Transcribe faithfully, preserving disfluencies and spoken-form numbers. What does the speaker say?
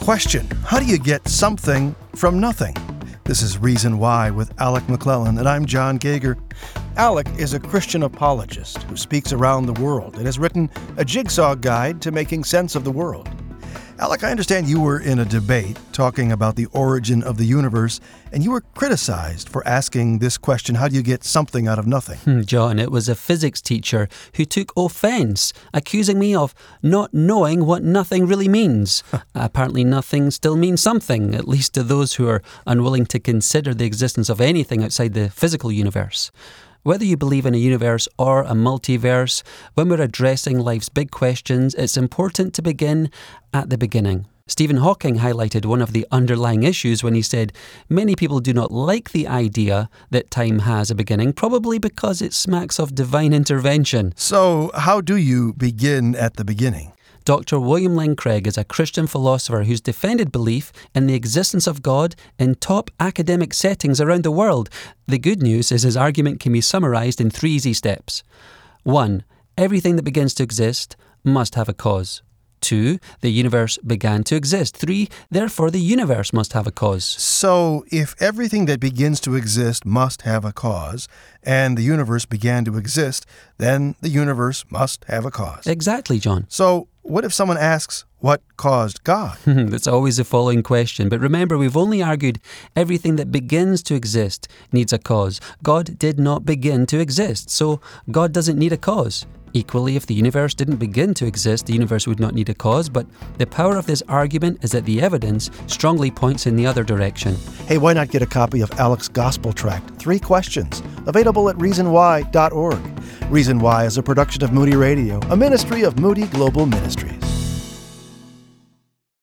question, how do you get something from nothing? This is Reason Why with Alec McClellan, and I'm John Gager. Alec is a Christian apologist who speaks around the world and has written a jigsaw guide to making sense of the world. Alec, I understand you were in a debate talking about the origin of the universe, and you were criticized for asking this question, how do you get something out of nothing? John, it was a physics teacher who took offence, accusing me of not knowing what nothing really means. Apparently nothing still means something, at least to those who are unwilling to consider the existence of anything outside the physical universe. Whether you believe in a universe or a multiverse, when we're addressing life's big questions, it's important to begin at the beginning. Stephen Hawking highlighted one of the underlying issues when he said, many people do not like the idea that time has a beginning, probably because it smacks of divine intervention. So, how do you begin at the beginning? Doctor William Lane Craig is a Christian philosopher who's defended belief in the existence of God in top academic settings around the world. The good news is his argument can be summarised in three easy steps. One, everything that begins to exist must have a cause. Two, the universe began to exist. Three, therefore the universe must have a cause. So, if everything that begins to exist must have a cause, and the universe began to exist, then the universe must have a cause. Exactly, John. So, what if someone asks, what caused God? That's always the following question. But remember, we've only argued everything that begins to exist needs a cause. God did not begin to exist, so God doesn't need a cause. Equally, if the universe didn't begin to exist, the universe would not need a cause, but the power of this argument is that the evidence strongly points in the other direction. Hey, why not get a copy of Alec's Gospel Tract, Three Questions, available at reason why dot org. Reason Why is a production of Moody Radio, a ministry of Moody Global Ministries.